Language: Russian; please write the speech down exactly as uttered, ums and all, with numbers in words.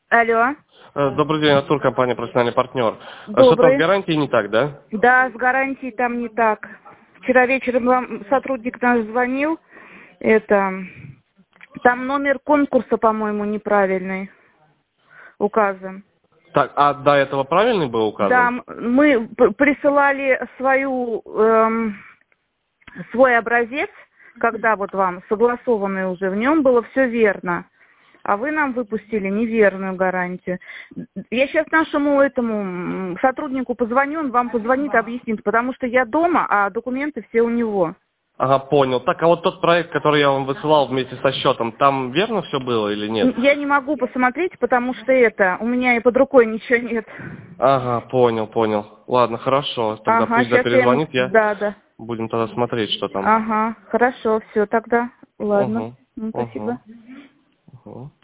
Алло. Э, Добрый день, Артур, компания «Профессиональный партнер». А Что-то Добрый. с гарантией не так, да? Да, с гарантией там не так. Вчера вечером вам сотрудник наш звонил. Это там номер конкурса, по-моему, неправильный указан. Так, а до этого правильный был указан? Да, м- мы п- присылали свою эм, свой образец, когда вот вам согласованный уже, в нем было все верно. А вы нам выпустили неверную гарантию. Я сейчас нашему этому м, сотруднику позвоню, он вам позвонит, объяснит, потому что я дома, а документы все у него. Ага, понял. Так, а вот тот проект, который я вам высылал вместе со счетом, там верно все было или нет? Я не могу посмотреть, потому что это, у меня и под рукой ничего нет. Ага, понял, понял. Ладно, хорошо. Тогда Ага, пусть да сейчас я ему... перезвонит, я Да, да. будем тогда смотреть, что там. Ага, хорошо, все, тогда. Ладно. Угу, Ну, спасибо. угу, угу.